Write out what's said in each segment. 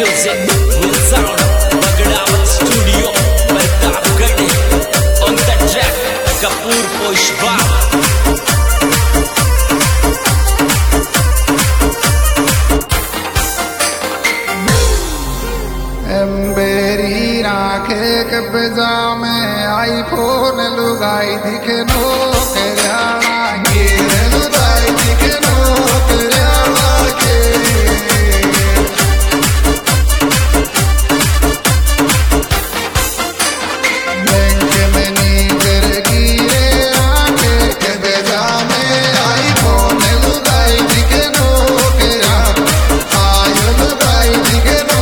music with sound Bagdawat Studio Pratapgarh on the track Kapoor Pushpa मेरी राखे कब्जा में आईफोन लुगाई दिखे नो करियाना के लुगाई दिखे नो करियाना के बैंक में नीगर गिरे आके कब्जा में आईफोन लुगाई दिखे नो करियाना आयो लुगाई दिखे नो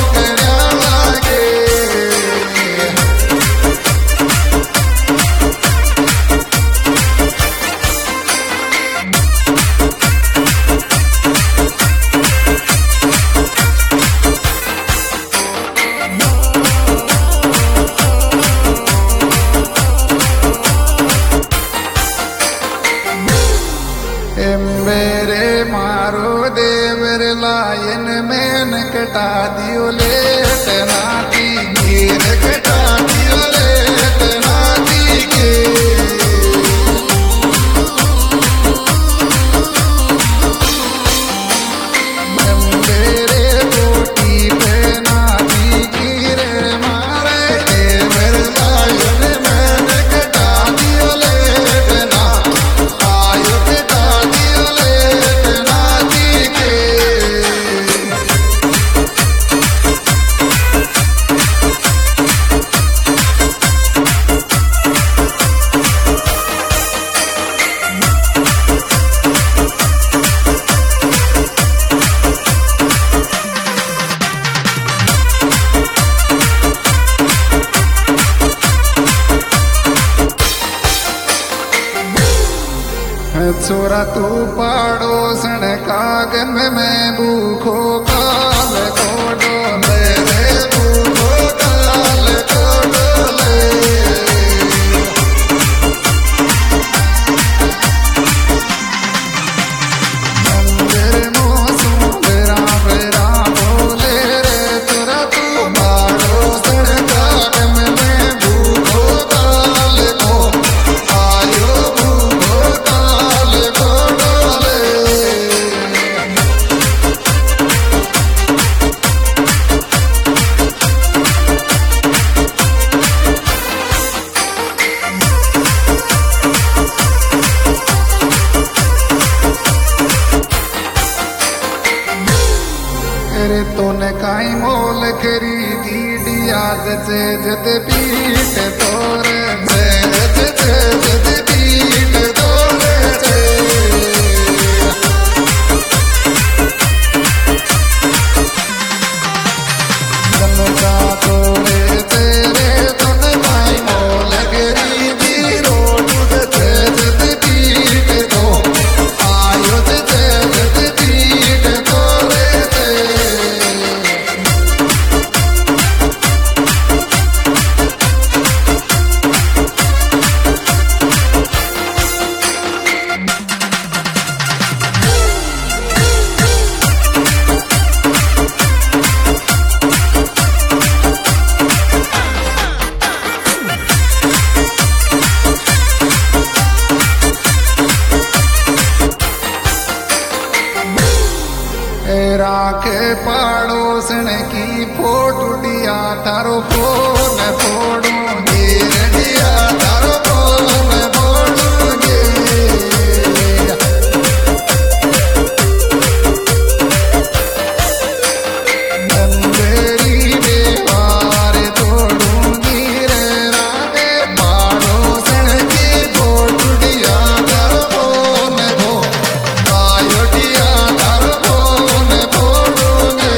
मेरे मारो देवर लायन में कटा दियो लेट नाती गिर कटा दियो लेट नाती के मेरे रोटी पे नाती गिर मारे देवर लायन में कटा दियो लेट ना आयो कटा दियो लेट नाती के छोरा तू पड़ोसन कागन में भूखो काल को डोले रे भूखो काल को डोले मंदिर मौसम बेरा बोले रे छोरा तू पड़ोसन कागन में भूखो काल को आयो भूखो काल को डोले अरे तूने काई मोल खरीदी दिया जते जते पीठ तोरे जते जते पीठ तोरे जनता तोरे तेरे तूने काई मोल खरीदी रोड जते जते पीठ तो आयो जते जते पीठ तोरे राखे पड़ोसन की फोटो दिया तारो फोन फोड़ो गिर दिया तारो फोन फोड़ोगे बंदेरी बेवार तोड़ूंगी रे राखे पड़ोसन की फोटो दिया तारो फोन फो आयो दिया तारो फोन फोड़ोगे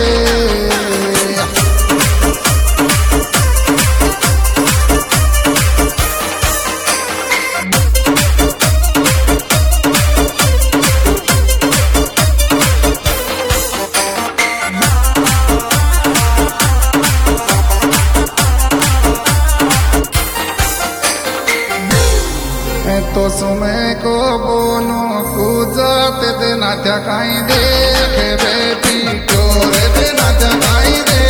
तो सुमे को बोलूं पूजाते देना क्या काई देखे बेटी चोर देना क्या काई दे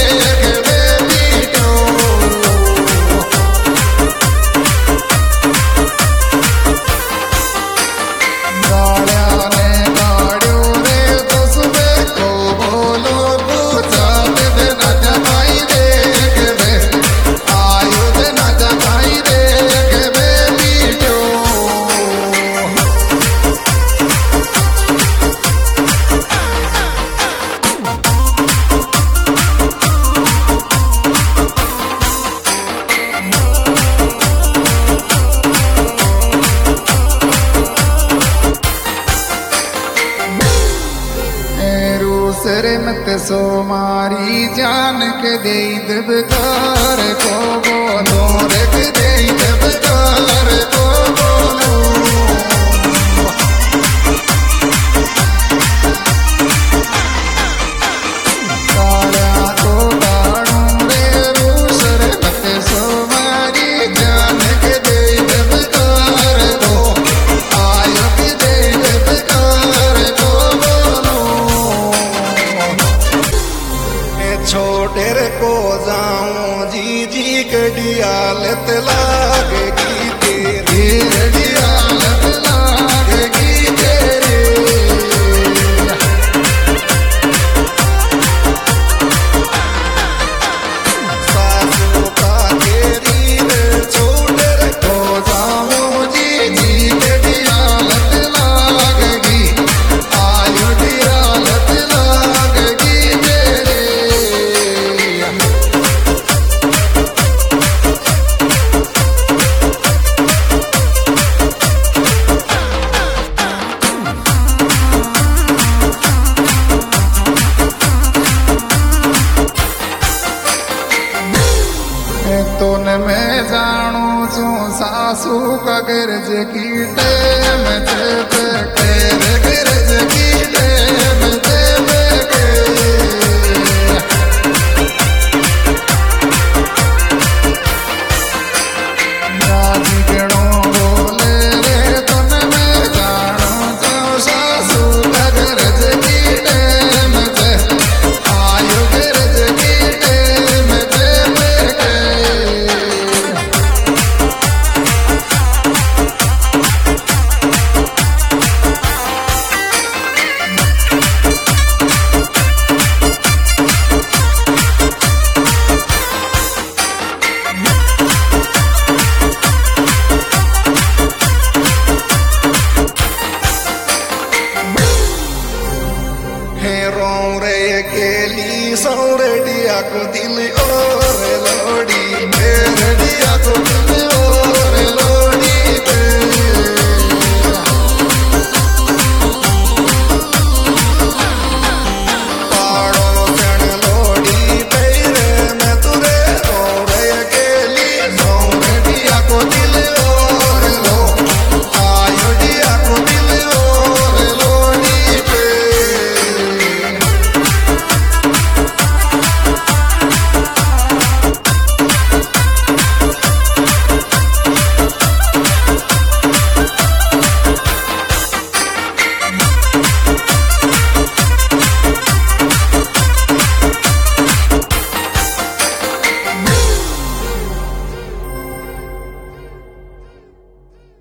मत सो मारी जान के दे दबकार को बोलो रे के दे दबकार को बोलो काला तो काड़ू रे रूस रे मत सो मारी जान के दे दबकार को आयो के दे दबकार को बोलो छोटे रे को जाऊं जी जी के डियालत लागेगी तेरी डियालत लागेगी तेरे सासू का तेरी रे छोटे रे को जाऊं जी जी के डियालत लागेगी आयु डियालत लागेगी तेरे तोन मैं जाणू छू सासू का गर्ज की टेम चेप केर गर्ज की टेम चेप के राजी गणो बोले रे तोन मैं जाणू छू सासू का गर्ज की टेम चे आयु गर्ज की टेम चेप के हे रो रे केली सौरडिया को दिल ओ